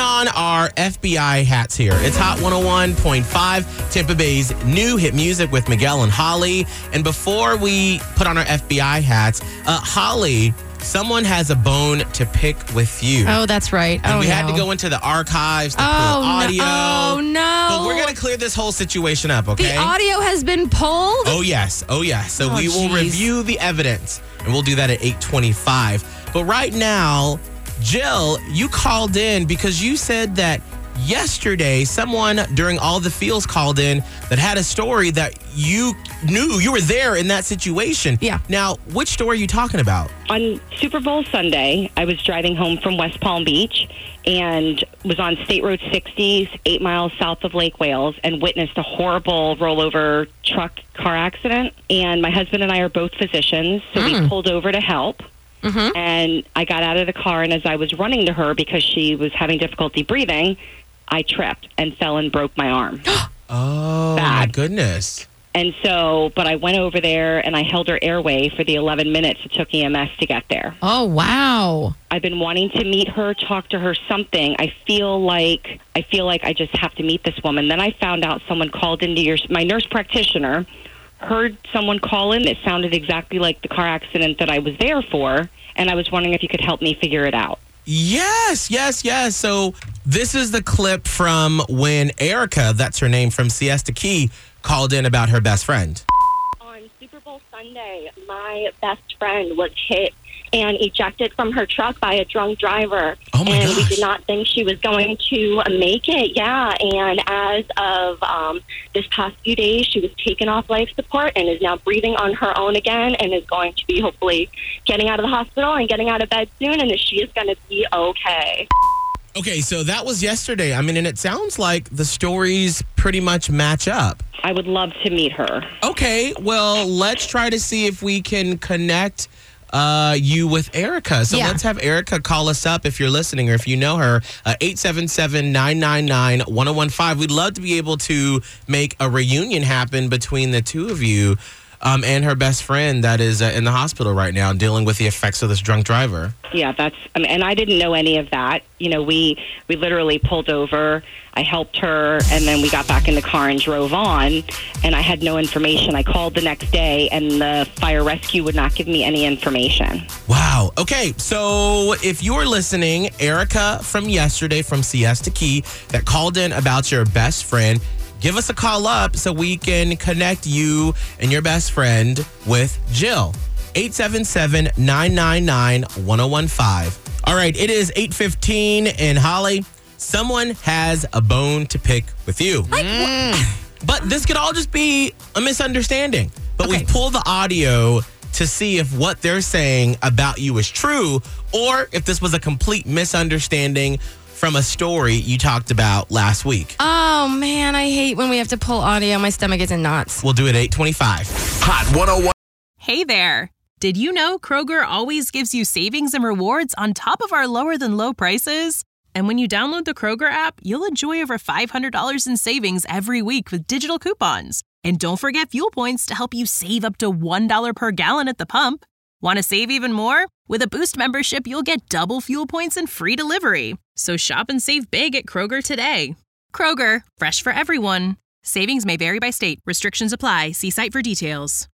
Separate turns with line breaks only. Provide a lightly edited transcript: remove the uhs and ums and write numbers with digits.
on our FBI hats here. It's Hot 101.5, Tampa Bay's new hit music with Miguel and Holly. And before we put on our FBI hats, Holly, someone has a bone to pick with you.
Oh, that's right.
And we had to go into the archives to pull audio.
No.
But we're going to clear this whole situation up, okay?
The audio has been pulled?
Oh, yes. So we will review the evidence, and we'll do that at 8:25. But right now, Jill, you called in because you said that yesterday someone during All the Feels called in that had a story that you knew. You were there in that situation.
Yeah.
Now, which story are you talking about?
On Super Bowl Sunday, I was driving home from West Palm Beach and was on State Road 60, 8 miles south of Lake Wales, and witnessed a horrible rollover truck car accident. And my husband and I are both physicians, so we pulled over to help. Mm-hmm. And I got out of the car, and as I was running to her because she was having difficulty breathing, I tripped and fell and broke my arm.
Oh, my goodness.
And so, but I went over there and I held her airway for the 11 minutes it took EMS to get there.
Oh, wow.
I've been wanting to meet her, talk to her, something. I feel like I just have to meet this woman. Then I found out someone called into my nurse practitioner, heard someone call in. It sounded exactly like the car accident that I was there for. And I was wondering if you could help me figure it out.
Yes. So this is the clip from when Erica, that's her name, from Siesta Key, called in about her best friend.
On Super Bowl Sunday, my best friend was hit and ejected from her truck by a drunk driver.
Oh my gosh.
We did not think she was going to make it. Yeah, and as of this past few days, she was taken off life support and is now breathing on her own again and is going to be hopefully getting out of the hospital and getting out of bed soon, and she is going to be okay.
Okay, so that was yesterday. I mean, and it sounds like the stories pretty much match up.
I would love to meet her.
Okay, well, let's try to see if we can connect you with Erica. So let's have Erica call us up if you're listening or if you know her. 877-999-1015. We'd love to be able to make a reunion happen between the two of you and her best friend that is in the hospital right now dealing with the effects of this drunk driver.
Yeah, and I didn't know any of that. You know, we literally pulled over. I helped her, and then we got back in the car and drove on, and I had no information. I called the next day, and the fire rescue would not give me any information.
Wow. Okay, so if you're listening, Erica from yesterday from Siesta Key that called in about your best friend, give us a call up so we can connect you and your best friend with Jill. 877-999-1015. All right, it is 8:15, and Holly, someone has a bone to pick with you. But this could all just be a misunderstanding. But we pulled the audio to see if what they're saying about you is true or if this was a complete misunderstanding from a story you talked about last week.
Oh, man, I hate when we have to pull audio. My stomach is in knots.
We'll do it at 8:25.
Hot 101.
Hey there. Did you know Kroger always gives you savings and rewards on top of our lower than low prices? And when you download the Kroger app, you'll enjoy over $500 in savings every week with digital coupons. And don't forget fuel points to help you save up to $1 per gallon at the pump. Want to save even more? With a Boost membership, you'll get double fuel points and free delivery. So shop and save big at Kroger today. Kroger, fresh for everyone. Savings may vary by state. Restrictions apply. See site for details.